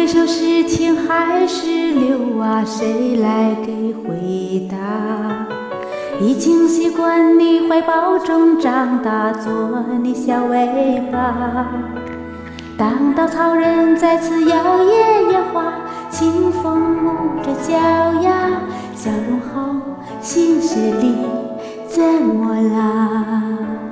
回首是天还是流啊，谁来给回答？已经习惯你怀抱中长大，做你小尾巴。当稻草人再次摇曳烟花，清风舞着脚丫，笑容后心事里怎么啦？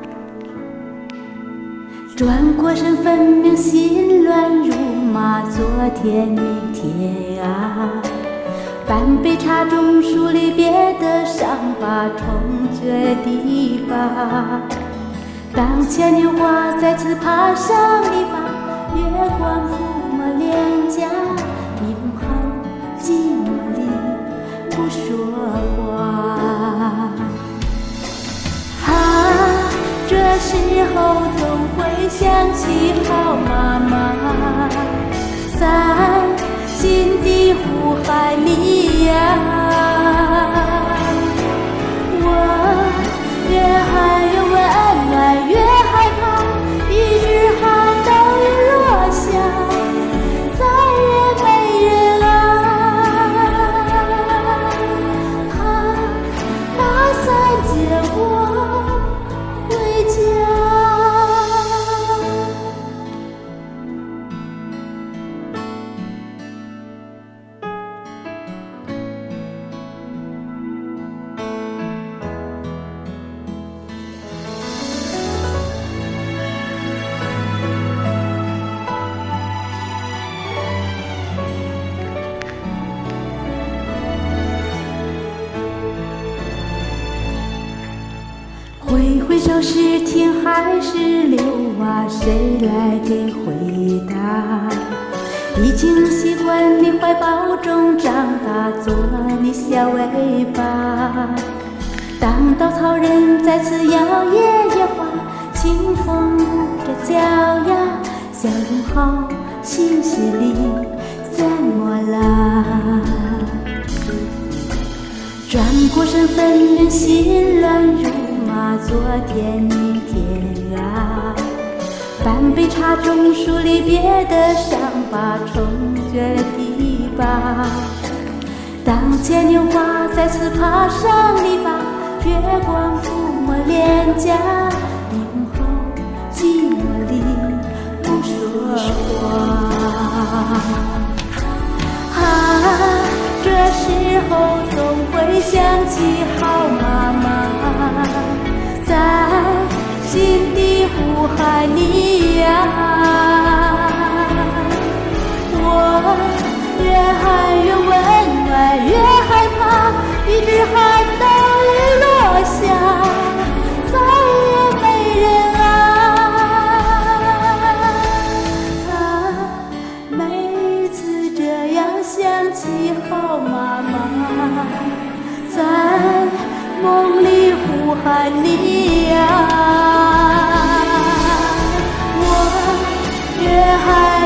转过身分明心乱如麻，昨天明天啊，半杯茶中梳离别的伤疤，重掘堤坝。当牵牛花再次爬上篱笆，月光抚摸脸颊，迷蒙后寂寞里不说话。这时候总会想起好妈妈，在心底呼喊你呀。我越喊越温暖，越害怕，一直喊到雨落下，再也没人啊。他打算接我回家。回首是天还是流啊，谁来给回答？已经习惯你怀抱中长大，做你小尾巴。当稻草人再次摇曳烟花，清风舞着脚丫，笑容后心事里怎么啦？转过身分明心乱如麻，昨天明天啊，半杯茶中梳离别的伤疤，重掘堤坝。当牵牛花再次爬上篱笆，月光抚摸脸颊，迷蒙后寂寞里不说话。这时候总会想起好妈妈，在心底呼喊你呀。我越喊越温暖，越害怕，一直喊到雨落下，再也没人啊。每次这样想起好妈妈，在梦里呼喊你呀。我越喊